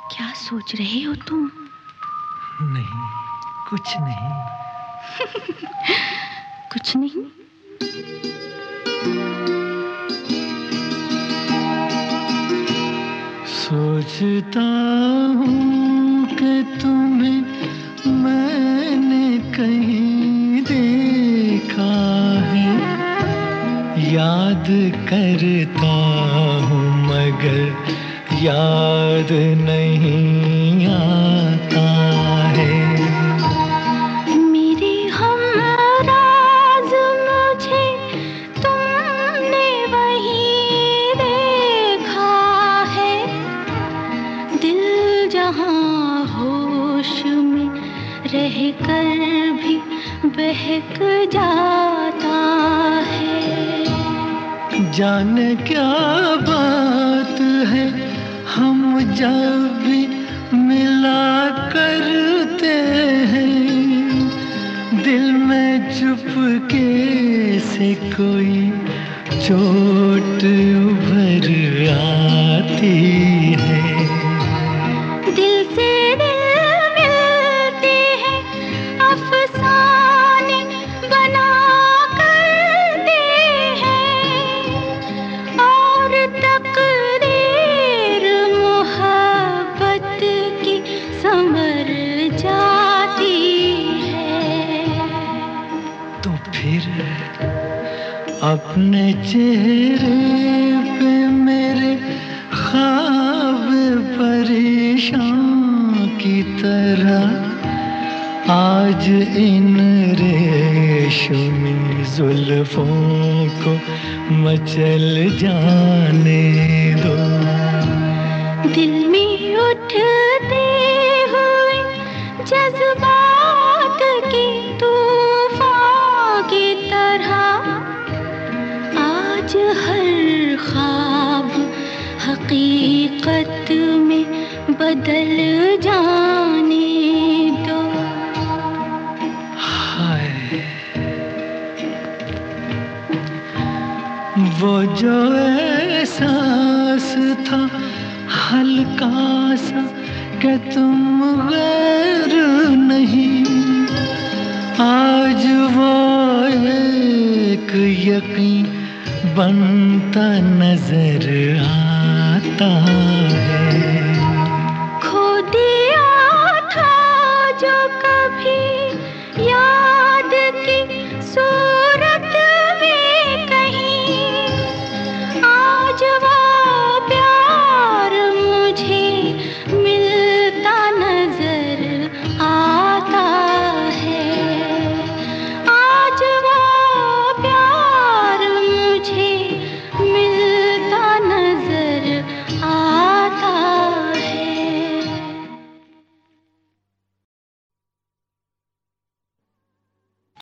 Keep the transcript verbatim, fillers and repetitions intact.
क्या सोच रहे हो तुम? नहीं, कुछ नहीं। कुछ नहीं? सोचता हूँ कि तुम्हें मैंने कहीं देखा है, याद करता हूँ मगर याद नहीं आता है। मेरे हमराज मुझे तुमने वहीं देखा है, दिल जहाँ होश में रहकर भी बहक जाता है। जाने क्या बात है, हम जब भी मिला करते हैं, दिल में चुपके से कोई चोट उभर आती है। दिल से दिल मिलते हैं, अफसाने बना करते हैं, और तकदीर मोहब्बत की संवर जाती है। तो फिर अपने चेहरे पे मेरे ख्वाब परेशान की तरह आज इन रेशमी जुल्फों को मचल जाने दो। दिल में उठते हुए जज्बात की तूफान की तरह आज हर ख्वाब हकीकत में बदल जाने दो। हाय, वो जो एहसास था हल्का सा कि तुम गैर नहीं, आज वो एक यकीन बनता नजर आता है।